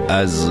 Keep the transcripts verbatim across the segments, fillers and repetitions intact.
از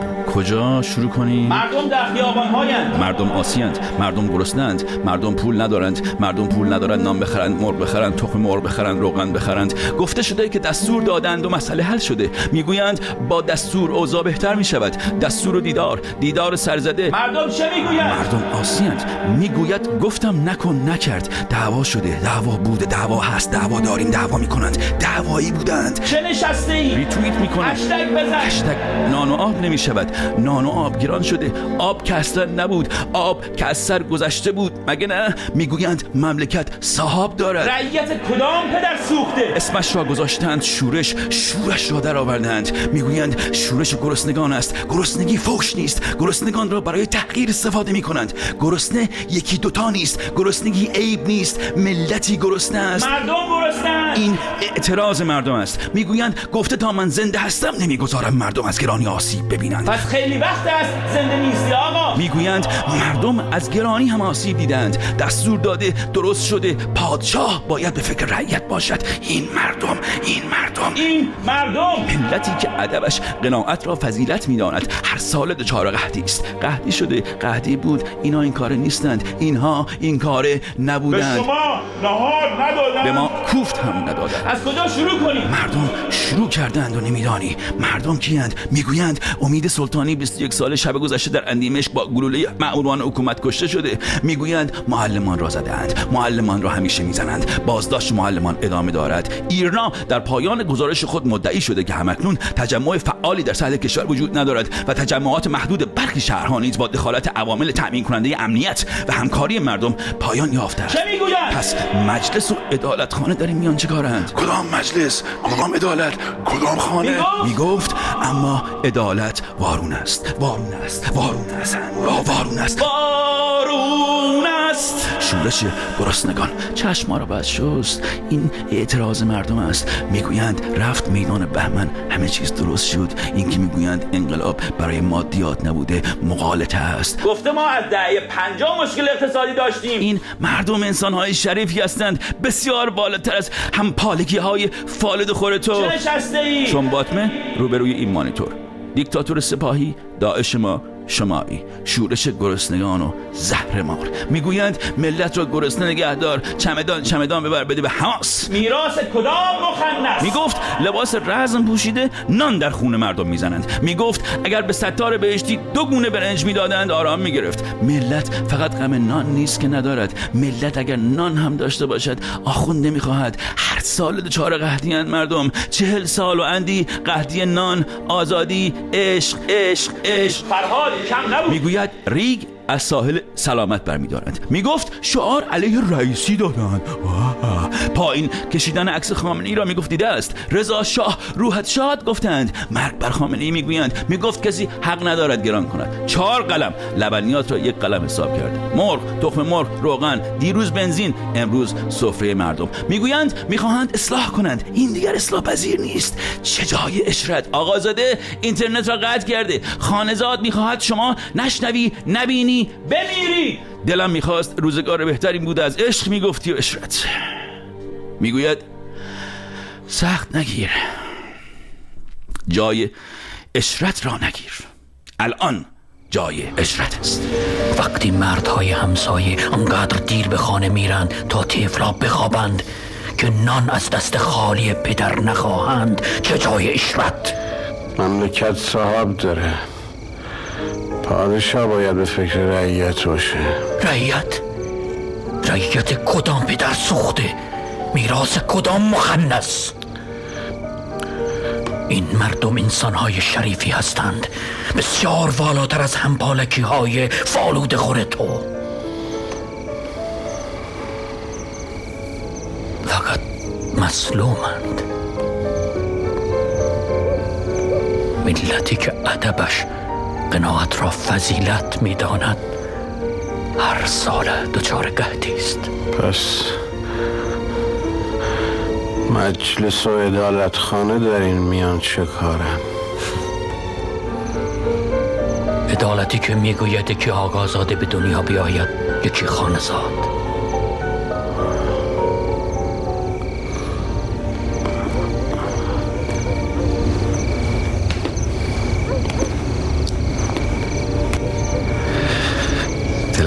کجا شروع کنیم؟ مردم در خیابان‌هایند، مردم آسیند، مردم گرسنه‌اند، مردم پول ندارند، مردم پول ندارند نان بخرند، مرغ بخرند، تخم مرغ بخرند، روغن بخرند. گفته شده که دستور دادند و مسئله حل شده. میگویند با دستور اوضاع بهتر میشود. دستور و دیدار، دیدار سرزده. مردم چه میگویند؟ مردم آسیند. میگوید گفتم نکن نکرد. دعوا شده، دعوا بوده، دعوا هست، دعوا داریم، دعوا میکنند، دعوایی بودند. چه نشسته ای؟ ریتوییت میکنند. هشتگ بزن. هشتگ نان و آب نمیشود. نان و آب گران شده. آب که اصلا نبود. آب که از سر گذشته بود. مگه نه؟ میگویند مملکت صاحب دارد. رعیت کدام پدر سوخته؟ اسمش را گذاشتند شورش. شورش را در آوردند. میگویند شورش گرسنگان است. گرسنگی فوش نیست. گرسنگان را برای تحقیر استفاده میکنند. گرسنه یکی دوتا نیست. گرسنگی عیب نیست. ملتی گرسنه است. مردم گرسنه. این اعتراض مردم است. میگویند گفته تا من زنده هستم نمیگذارم مردم از گرانی آسیب ببینند. پس خیلی وقت است زنده نیستی آقا. میگویند مردم از گرانی هم آسیب دیدند. دستور داده درست شده. پادشاه باید به فکر رعیت باشد. این مردم، این مردم، این مردم ملتی که ادبش قناعت را فضیلت میداند هر سال دچار قحطی است. قحطی شده، قحطی بود. اینا این کاره نیستند. اینها این کاره نبودند. به شما نهار ندادند. به ما کوفت هم ندادند. از کجا شروع کنیم؟ مردم شروع کردند و نمیدانی. مردم کیند؟ میگویند امید سلطانی بیست و یک ساله شب گذشته در اندیمشک با گلوله مأموران حکومت کشته شده. میگویند معلمان را زدند. معلمان را همیشه میزنند. بازداشت معلمان ادامه دارد. ایرنا در پایان گزارش خود مدعی شده که همکنون تجمع فعالی در سطح کشور وجود ندارد و تجمعات محدود برخی شهرها نیز با دخالت عوامل تأمین کننده امنیت و همکاری مردم پایان یافته است. چه میگویند؟ پس مجلس و عدالتخانه در این میان چه کارند؟ کدام مجلس؟ کدام عدالت؟ کدام خانه؟ میگفت اما عدالت وارون است. وارون است. وارون است. وارون است. وارون است. شورش گرسنگان چشم را بست شست. این اعتراض مردم است. میگویند رفت میدان بهمن همه چیز درست شد. این که میگویند انقلاب برای مادیات نبوده، مغالطه است. گفته ما از دهه پنجاه مشکل اقتصادی داشتیم. این مردم انسان‌های شریفی هستند، بسیار بالاتر از هم پالگی‌های فالد خور تو. چه نشسته ای؟ چون باطمه روبروی این مانیتور. دیکتاتور سپاهی، داعش ما شمایی، شورش گرسنگان و زهر مار. میگویند ملت را گرسنه نگهدار، چمدان چمدان ببر بده به حماس. میراث کدام مخنث؟ میگفت لباس رزم پوشیده نان در خون مردم میزنند. میگفت اگر به ستار بهشتی دو گونه برنج میدادند آرام میگرفت. ملت فقط غم نان نیست که ندارد. ملت اگر نان هم داشته باشد آخوند نمیخواهد. هر سال دچار قحطی اند مردم. چهل سال و اندی قحطی نان، آزادی، عشق، عشق، عشق. فرهاد کم نبود. میگوید ریگ از ساحل سلامت برمی‌دارند. میگفت شعار علیه رئیسی دادند. پایین کشیدن عکس خامنه‌ای را میگفت دیده است. رضا شاه روحت شاد گفتند. مرگ بر خامنه‌ای میگویند. میگفت کسی حق ندارد گران کند. چهار قلم لبنیات را یک قلم حساب کرد. مرغ، تخم مرغ، روغن، دیروز بنزین، امروز سفره مردم. میگویند میخواهند اصلاح کنند. این دیگر اصلاح پذیر نیست. چه جای اشرت. آقازاده اینترنت را قطع کرده. خانزاد میخواهد شما نشنوی، نبینی، بمیری. دلم میخواست روزگار بهتری بود از عشق میگفتی و اشرت. میگوید سخت نگیر، جای اشرت را نگیر. الان جای اشرت است. وقتی مردهای همسایه انقدر دیر به خانه میرند تا طفلا بخوابند که نان از دست خالی پدر نخواهند، چه جای اشرت؟ مملکت صاحب داره. پادشاه باید به فکر رعیت باشه. رعیت؟ رعیت کدام پدر سوخته؟ میراث کدام مخنث؟ این مردم انسانهای شریفی هستند، بسیار والاتر از همپالکی های فالود خور تو. فقط مظلومند. ملتی که ادبش قناعت را فضیلت می‌داند هر سال دچار قحطی است. پس مجلس و عدالتخانه در این میان چه کارم؟ عدالتی که میگوید که آقازاده به دنیا بیاید یکی خانه‌زاد.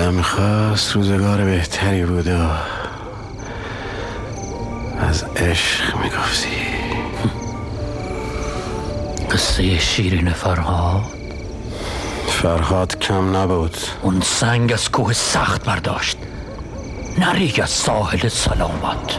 دلم میخواست روزگار بهتری بود و از عشق میگفتی. قصه شیرین فرهاد. فرهاد کم نبود. اون سنگ از کوه سخت برداشت، نریگ از ساحل سلامت.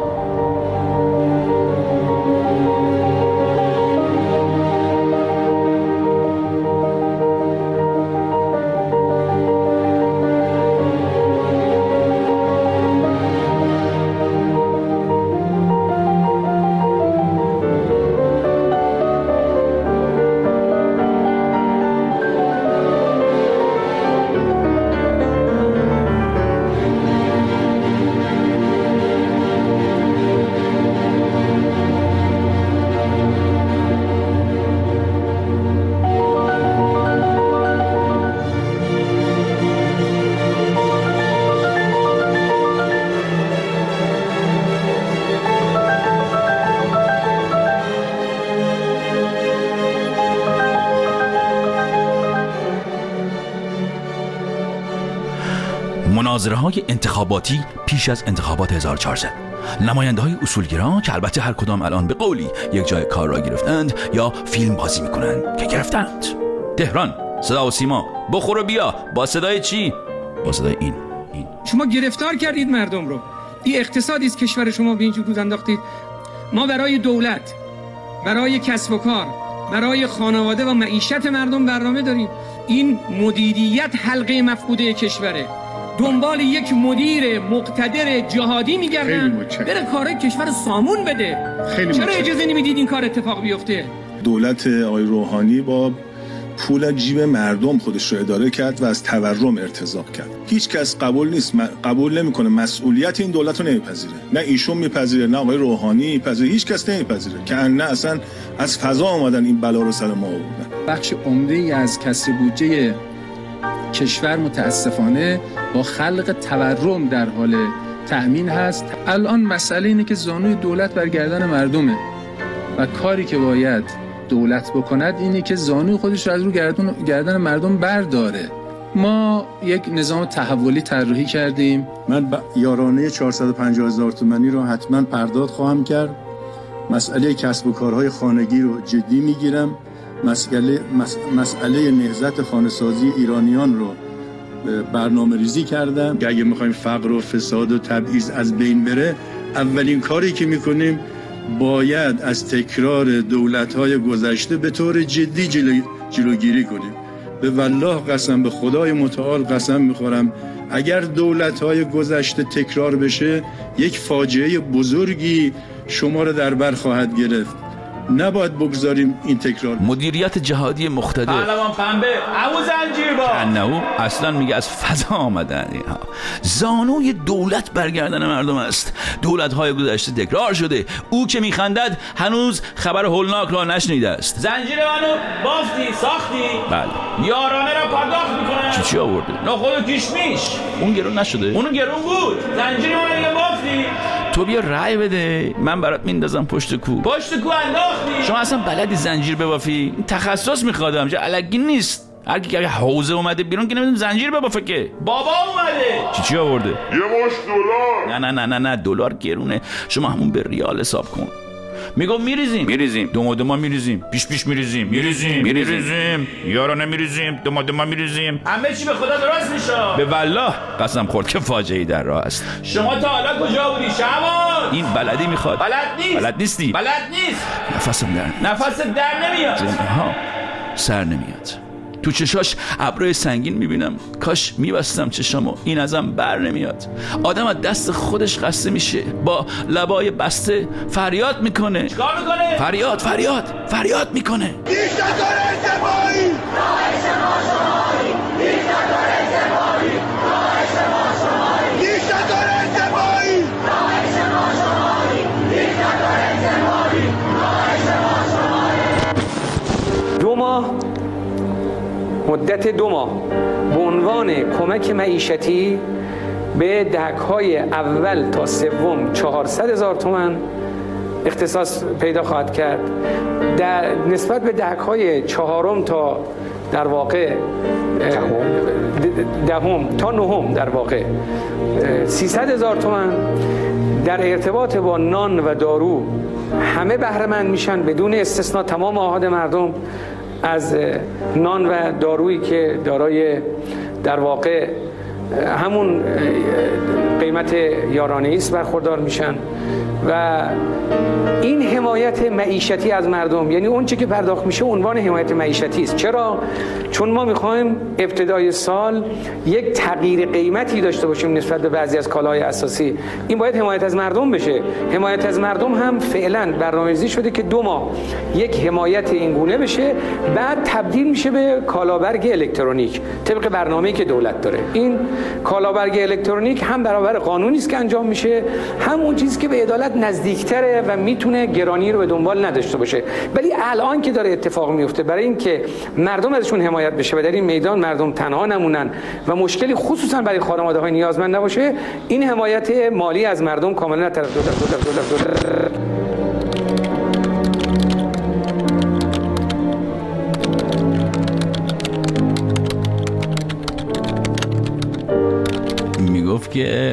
مناظره های انتخاباتی پیش از انتخابات هزار و چهارصد. نماینده های اصولگرا که البته هر کدام الان به قولی یک جای کار را گرفتند یا فیلم بازی میکنند که گرفتند. تهران، صدا و سیما، بخور و بیا. با صدای چی؟ با صدای این این شما گرفتار کردید مردم رو. این اقتصادی است کشور شما به اینجور روز انداختید. ما برای دولت، برای کسب و کار، برای خانواده و معیشت مردم برنامه داریم. این مدیریت حلقه مفقوده کشوره. دنبال یک مدیر مقتدر جهادی میگردن بره کارهای کشور سامون بده. خیلی چرا اجازه نمیدید این کار اتفاق بیفته؟ دولت آقای روحانی با پول جیب مردم خودش رو اداره کرد و از تورم ارتزاق کرد. هیچ کس قبول نیست، قبول نمیکنه مسئولیت این دولت رو نمیپذیره. نه ایشون میپذیره، نه آقای روحانی میپذیره، هیچ کس نمیپذیره که نه اصلا از فضا آمدن این بلا رو سر ما آوردن. بخش عمده‌ای از کسر بودجه کشور متاسفانه با خلق تورم در حال تأمین هست. الان مسئله اینه که زانوی دولت بر گردن مردمه و کاری که باید دولت بکند اینه که زانوی خودش رو از رو گردن, گردن مردم برداره. ما یک نظام تحولی طراحی کردیم. من یارانه چهارصد و پنجاه هزار تومانی رو حتما پرداخت خواهم کرد. مسئله کسب و کارهای خانگی رو جدی میگیرم. مسئله مس... مسئله نهضت خانه‌سازی ایرانیان رو برنامه ریزی کردم. اگه میخوایم فقر و فساد و تبعیض از بین بره، اولین کاری که میکنیم باید از تکرار دولت‌های گذشته به طور جدی جلو... جلوگیری کنیم. به والله قسم، به خدای متعال قسم میخورم، اگر دولت‌های گذشته تکرار بشه یک فاجعه بزرگی شما رو در بر خواهد گرفت. نباید بگذاریم این تکرار. مدیریت جهادی مقتدر. پهلوان پنبه، ابو زنجیر با انهو اصلا میگه از فضا آمدن اینها. زانوی دولت برگردن مردم است. دولت‌های گذشته تکرار شده. او که میخندد هنوز خبر هولناک را نشنیده است. زنجیر منو بافتی، ساختی؟ بله. یارانه را پرداخت میکنن. چی چی آورده؟ نخود و کشمیش. اون گرون نشده؟ اونو گرون بود. زنجیر منو بافتی. تو بیا رای بده، من برات میندازم پشت کو. پشت کو انداختی؟ شما اصلا بلدی زنجیر ببافی؟ این تخصص میخواد، همجا الگی نیست. هر کی که حوزه اومده بیرون که نمیدونم زنجیر ببافه که. بابا اومده. چی چی آورده؟ یه مش دلار. نه نه نه نه نه دلار گرونه. شما همون به ریال حساب کن. میگم میریزیم میریزیم دو ماه میریزیم پیش پیش میریزیم میریزیم میریزیم یارانه میریزیم دو ماه میریزیم همه چی به خدا درست میشه. به والله قسم خورد که فاجعه‌ای در راه است. شما تا حالا کجا بودی شهباز؟ این بلدی میخواد. بلد نیست. بلد نیستی. بلد نیست. نفسم در نفست در نمیاد. جمعه سر نمیاد. تو چشاش ابروی سنگین میبینم. کاش میبستم چشامو، این ازم بر نمیاد. آدم از دست خودش خسته میشه، با لبای بسته فریاد میکنه. چیکار میکنه؟ فریاد فریاد فریاد میکنه. دیکتاتور انتفاعی، راهش ما شمایی، دیکتاتور انتفاعی، راهش ما شمایی، دیکتاتور انتفاعی، راهش ما شمایی، دیکتاتور انتفاعی، راهش ما شمایی. دو ماه مدت دو ماه به عنوان کمک معیشتی به دهک‌های اول تا سوم چهارصد هزار تومان اختصاص پیدا خواهد کرد. در نسبت به دهک‌های چهارم تا در واقع دهم تا نهم در واقع سیصد هزار تومان در ارتباط با نان و دارو همه بهره مند میشن بدون استثنا. تمام آحاد مردم از نان و دارویی که دارای در واقع همون قیمت یارانه است برخوردار میشن و این حمایت معیشتی از مردم، یعنی اون چه که پرداخت میشه عنوان حمایت معیشتی است. چرا؟ چون ما میخوایم ابتدای سال یک تغییر قیمتی داشته باشیم نسبت به بعضی از کالاهای اساسی. این باید حمایت از مردم بشه. حمایت از مردم هم فعلا برنامه‌ریزی شده که دو ماه یک حمایت این گونه بشه، بعد تبدیل میشه به کالابرگ الکترونیک طبق برنامه‌ای که دولت داره. این کالابرگ الکترونیک هم برابر قانونی است که انجام میشه، هم اون چیزی که به عدالت نزدیکتره و میتونه گرانی رو به دنبال نداشته باشه. ولی الان که داره اتفاق میفته برای اینکه مردم ازشون حمایت بشه و در این میدان مردم تنها نمونن و مشکلی خصوصا برای خانواده‌های نیازمند نباشه، این حمایت مالی از مردم کاملا طرفدار دولت. میگفت که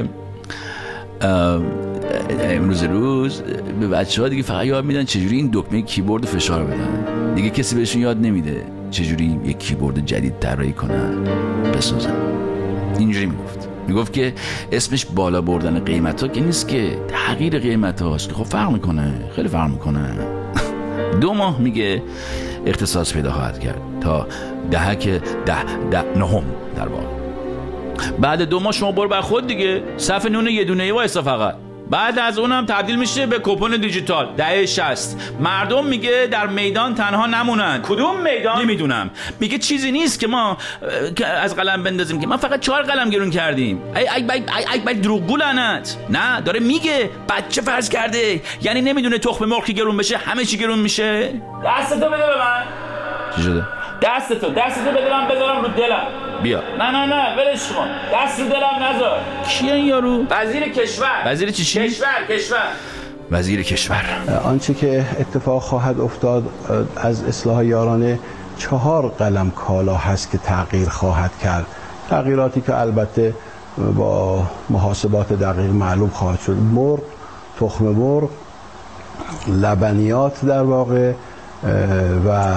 امروز روز به بچه ها دیگه فقط یاد میدن چجوری این دکمه کیبورد فشار بدن، دیگه کسی بهشون یاد نمیده چجوری یک کیبورد جدید طراحی کنن بسازن. اینجوری میگفت میگفت که اسمش بالا بردن قیمت ها که نیست، که تغییر قیمت هاست که خب فرق میکنه، خیلی فرق میکنه. دو ماه میگه اختصاص پیدا خواهد کرد تا دهک ده ده نهم در واقع. بعد دو ماه شما برو بر خود دیگه، صف نون یه دونه ای وایسا فقط. بعد از اونم تبدیل میشه به کوپن دیجیتال دهه شصت. مردم میگه در میدان تنها نمونن. کدوم میدان؟ نمیدونم. میگه چیزی نیست که ما از قلم بندازیم که ما فقط چهار قلم گرون کردیم. ای ای ای ای, ای دروغگو لعنت. نه داره میگه بچه فرض کرده، یعنی نمیدونه تخم مرغ که گرون بشه همه چی گرون میشه. دستتو بده به من. چی شده؟ دستتو دستتو بده من بذارم رو دلم. بیا. نه نه نه ولش کن، دست رو دلم نذار. کیه این یارو؟ وزیر کشور. وزیر چی چی؟ کشور کشور وزیر کشور. آنچه که اتفاق خواهد افتاد از اصلاح یارانه، چهار قلم کالا هست که تغییر خواهد کرد. تغییراتی که البته با محاسبات دقیق معلوم خواهد شد. مرغ، تخم مرغ، لبنیات در واقع و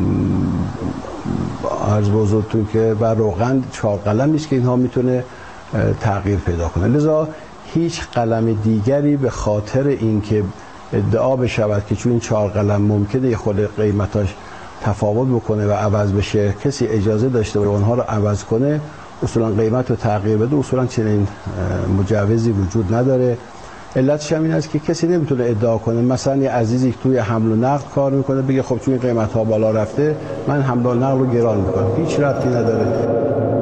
عرض بزرگتون که و روغن چهار قلم نیست که اینها میتونه تغییر پیدا کنه. لذا هیچ قلم دیگری به خاطر اینکه ادعا بشود که چون این چهار قلم ممکنه یه خود قیمتاش تفاوت بکنه و عوض بشه، کسی اجازه داشته باشه اونها رو عوض کنه، اصولا قیمت رو تغییر بده، اصولا چنین مجوزی وجود نداره. علتش هم این است که کسی نمیتونه ادعا کنه مثلا یه عزیزی توی حمل و نقل کار میکنه بگه خب چون قیمت ها بالا رفته من حمل و نقل رو گران میکنم. هیچ ربطی نداره.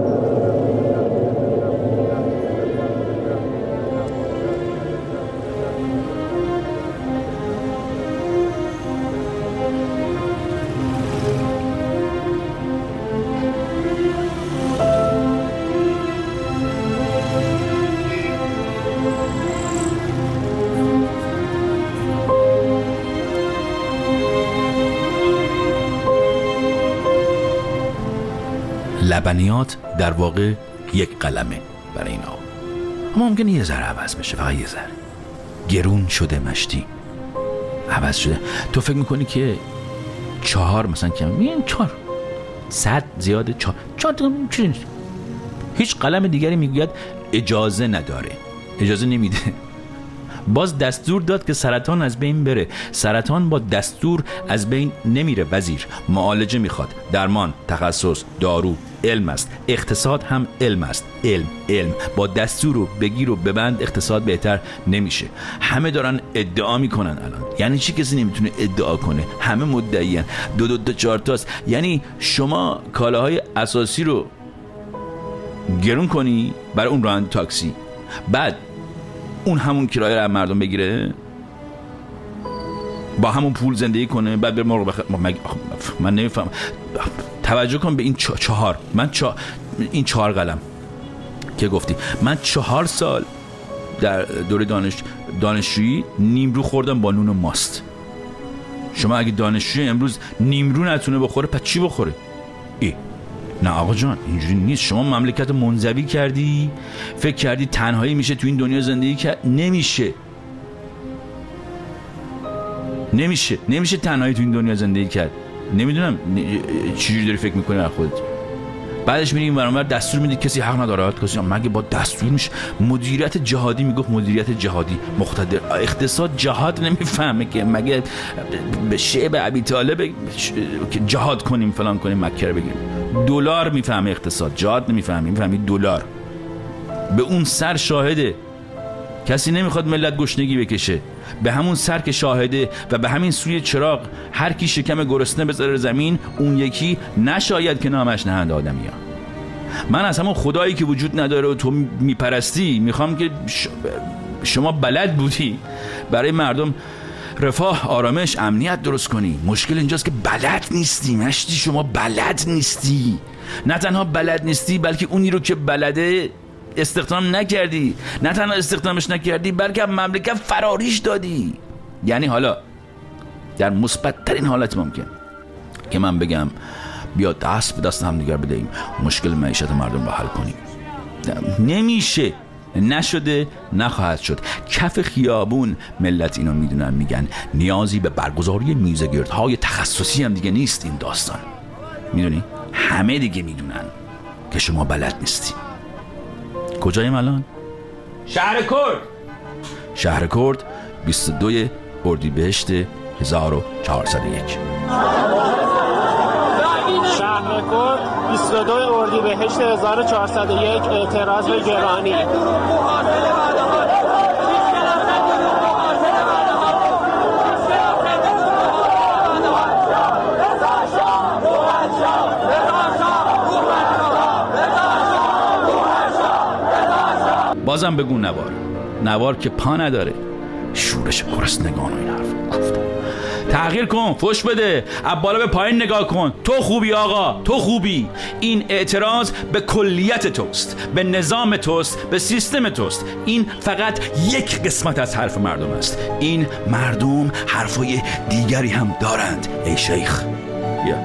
لبنیات در واقع یک قلمه برای اینا، اما ممکنه یه ذره عوض بشه، فقط یه ذره. گرون شده مشتی عوض شده. تو فکر میکنی که چهار مثلا کم میگن چهار صد زیاده، چهار چهار چیز. هیچ قلم دیگری میگوید اجازه نداره، اجازه نمیده. باز دستور داد که سرطان از بین بره. سرطان با دستور از بین نمیره وزیر. معالجه میخواد، درمان، تخصص، دارو، علم است. اقتصاد هم علم است. علم علم با دستور رو بگیر و ببند اقتصاد بهتر نمیشه. همه دارن ادعا میکنن الان. یعنی چی کسی نمیتونه ادعا کنه؟ همه مدعیان. دو دو دو چهار تاست. یعنی شما کالاهای اساسی رو گرون کنی برای اون راننده تاکسی، بعد اون همون کرایه رو مردم بگیره، با همون پول زندگی کنه، بعد بره مرغ بخ... مگ... من نمیفهم. توجه کن به این چه... چهار من چه... این چهار قلم که گفتی. من چهار سال در دوره دانش دانشجویی نیمرو خوردم با نون و ماست. شما اگه دانشجوی امروز نیمرو نتونه بخوره پس چی بخوره؟ ای نه آقا جان اینجوری نیست. شما مملکت منزوی کردی، فکر کردی تنهایی میشه تو این دنیا زندگی کرد. نمیشه نمیشه نمیشه تنهایی تو این دنیا زندگی کرد. نمیدونم چجوری داری فکر میکنی از خودت. بعدش میریم برامر دستور میدید کسی حق نداره کسی مگه با دستور میشه. مدیریت جهادی میگفت مدیریت جهادی مقتدر. اقتصاد جهاد نمیفهمه که مگه به شعب ابی طالب جهاد کنیم فلان کنیم مکه رو بگیریم. دلار میفهمه اقتصاد، جهاد نمیفهمه. میفهمی دلار به اون سر شاهده. کسی نمیخواد ملت گشنگی بکشه، به همون سر که شاهده و به همین سوی چراغ هر کی شکم گرسنه بذاره زمین اون یکی نشاید که نامش نهند آدمی ها. من از همون خدایی که وجود نداره و تو میپرستی میخوام که شما بلد بودی برای مردم رفاه، آرامش، امنیت درست کنی. مشکل اینجاست که بلد نیستی. مشتی شما بلد نیستی. نه تنها بلد نیستی بلکه اونی رو که بلده استخدام نکردی. نه تنها استخدامش نکردی بلکه مملکت فراریش دادی. یعنی حالا در مثبت ترین حالت ممکن که من بگم بیا دست به دست هم دیگر بدهیم مشکل معیشت مردم رو حل کنیم. نمیشه، نشده، نخواهد شد. کف خیابون ملت اینو میدونن، میگن نیازی به برگزاری میزگردهای تخصصی هم دیگه نیست این داستان. میدونی همه دیگه میدونن که شما بلد نیستی. کجاییم الان؟ شهر کرد. شهر کرد بیست و دو اردیبهشت هزار و چهارصد و یک. شهر کرد بیست و دو اردیبهشت هزار و چهارصد و یک. اعتراض به گرانی. بازم بگو نوار. نوار که پا نداره، شورش گرسنگان و این حرف گفت. تغییر کن، فوش بده، از بالا به پایین نگاه کن. تو خوبی آقا، تو خوبی. این اعتراض به کلیت توست، به نظام توست، به سیستم توست. این فقط یک قسمت از حرف مردم است. این مردم حرفای دیگری هم دارند ای شیخ. بیا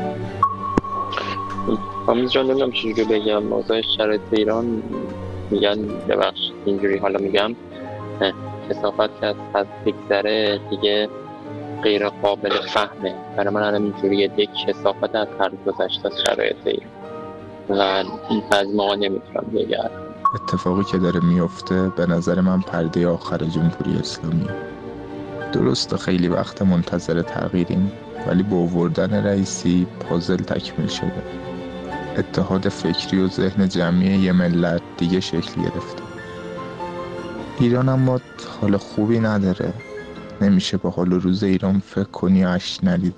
آمیز جان نمیدونم چجوری بگم. موضوع شرایط ایران میگن ببخش اینجوری حالا میگم کثافت که از حد بگذره دیگه غیر قابل فهمه. برای من الان اینجوریه یک کثافت از حد گذشته از شرایط ایران و این از ما نمیتونم بگم. اتفاقی که داره میفته به نظر من پرده آخر جمهوری اسلامی. درسته خیلی وقت منتظر تغییریم ولی با آوردن رئیسی پازل تکمیل شده. اتحاد فکری و ذهن جمعی یه ملت دیگه شکل گرفته. ایران اما حال خوبی نداره. نمیشه با حال و روز ایران فکر کنی اش ندید.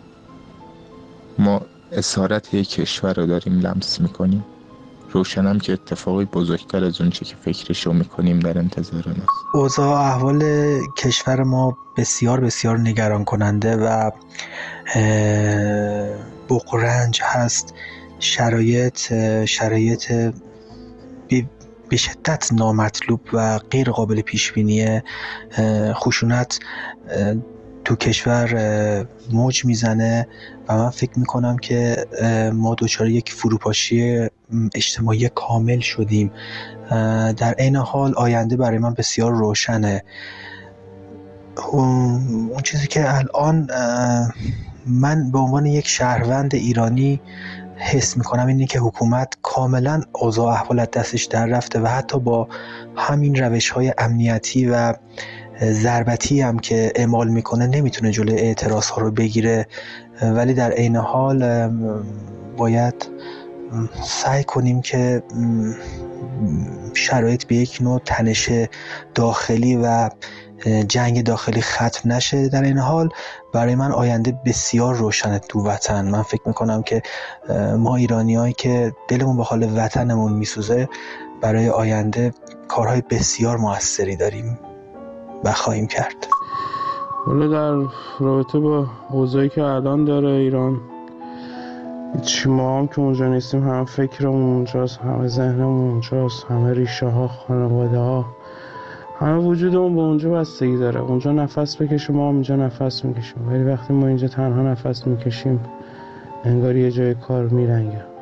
ما اسارت یک کشور رو داریم لمس میکنیم. روشنم که اتفاقی بزرگتر از اون چه که فکرشو میکنیم در انتظار است. اوضاع احوال کشور ما بسیار بسیار نگران کننده و بغرنج هست. شرایط شرایط به شدت نامطلوب و غیر قابل پیش بینی. خشونت تو کشور موج میزنه و من فکر میکنم که ما دچار یک فروپاشی اجتماعی کامل شدیم. در عین حال آینده برای من بسیار روشنه. اون چیزی که الان من به عنوان یک شهروند ایرانی حس میکنم اینه که حکومت کاملا اوضاع احوال از دستش در رفته و حتی با همین روش‌های امنیتی و ضربتی هم که اعمال میکنه نمیتونه جلوی اعتراض‌ها رو بگیره. ولی در عین حال باید سعی کنیم که شرایط به یک نوع تنش داخلی و جنگ داخلی ختم نشه. در این حال برای من آینده بسیار روشنه تو وطن. من فکر میکنم که ما ایرانیایی که دلمون به حال وطنمون میسوزه برای آینده کارهای بسیار موثری داریم و خواهیم کرد. ولی در رابطه با اوضاعی که الان داره ایران، چی ما هم که اونجا نیستیم، همه فکرمون اونجاست، همه ذهنمون اونجاست، همه ریشه ها، خانواده ها، همه وجودمون به اونجا بستگی داره. اونجا نفس بکشیم، ما هم اینجا نفس میکشیم. ولی وقتی ما اینجا تنها نفس میکشیم انگار یه جای کار میرنگه.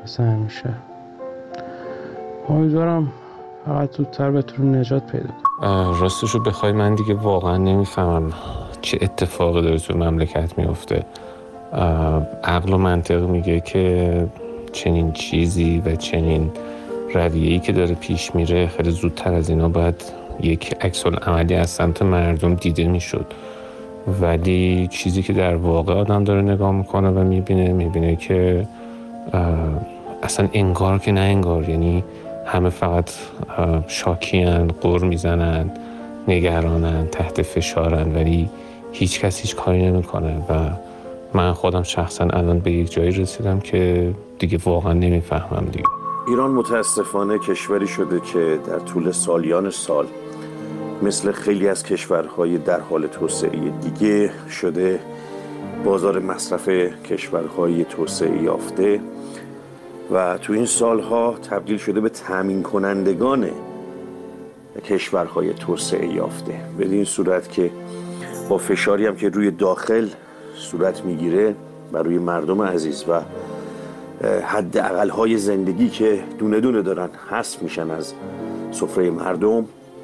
مثل همیشه. امیدوارم فقط زودتر بتونیم نجات پیدا کنیم. راستش رو بخوای من دیگه واقعا نمیفهمم چه اتفاقی داره تو مملکت میفته. عقل و منطق میگه که چنین چیزی و چنین رویه‌ای که داره پیش میره خیلی زودتر از اینا باید یک عکس العملی از سمت مردم دیده میشد، ولی چیزی که در واقع آدم داره نگاه میکنه و میبینه میبینه که اصلا انگار که نه انگار، یعنی همه فقط شاکیان، غر میزنن، نگرانن، تحت فشارن، ولی هیچ کس هیچ کاری نمیکنه. و من خودم شخصا الان به یک جایی رسیدم که دیگه واقعا نمیفهمم دیگه. ایران متاسفانه کشوری شده که در طول سالیان سال مثل خیلی از کشورهای در حال توسعه دیگه شده بازار مصرف کشورهای توسعه یافته و تو این سالها تبدیل شده به تامین کنندگان کشورهای توسعه یافته، به این صورت که با فشاری هم که روی داخل صورت میگیره و روی مردم عزیز و حد اقل‌های زندگی که دونه دونه دارن حذف میشن از سفره مردم،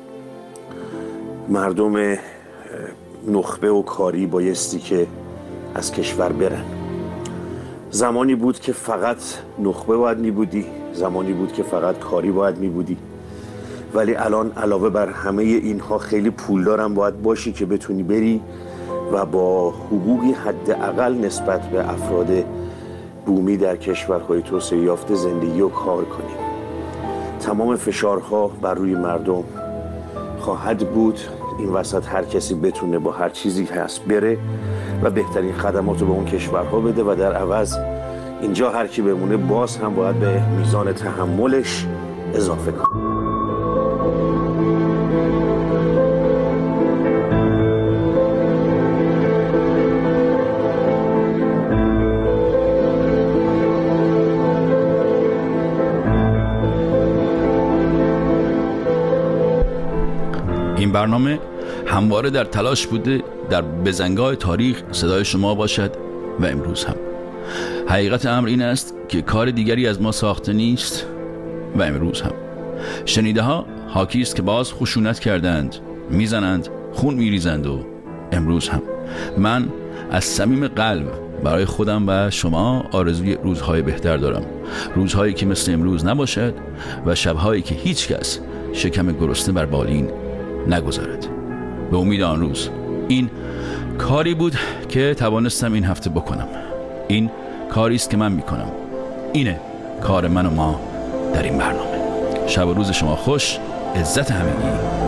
مردم نخبه و کاری بایستی که از کشور برن. زمانی بود که فقط نخبه باید میبودی، زمانی بود که فقط کاری باید میبودی، ولی الان علاوه بر همه اینها خیلی پولدارم باید باشی که بتونی بری و با حقوقی حداقل نسبت به افراد بومی در کشورهای توسعه یافته زندگی و کار کنی. تمام فشارها بر روی مردم خواهد بود. این وسط هر کسی بتونه با هر چیزی هست بره و بهترین خدمات رو به اون کشورها بده و در عوض اینجا هر کی بمونه باز هم باید به میزان تحملش اضافه کنه. این برنامه همواره در تلاش بوده در بزنگاه تاریخ صدای شما باشد و امروز هم. حقیقت امر این است که کار دیگری از ما ساخته نیست و امروز هم. شنیده ها حاکی است که باز خشونت کردند، میزنند، خون میریزند و امروز هم. من از صمیم قلب برای خودم و شما آرزوی روزهای بهتر دارم، روزهایی که مثل امروز نباشد و شبهایی که هیچ کس شکم گرسنه بر بالین نگذارد. به امید آن روز. این کاری بود که توانستم این هفته بکنم. این کاری است که من میکنم. اینه کار من و ما در این برنامه. شب و روز شما خوش. عزت همگی.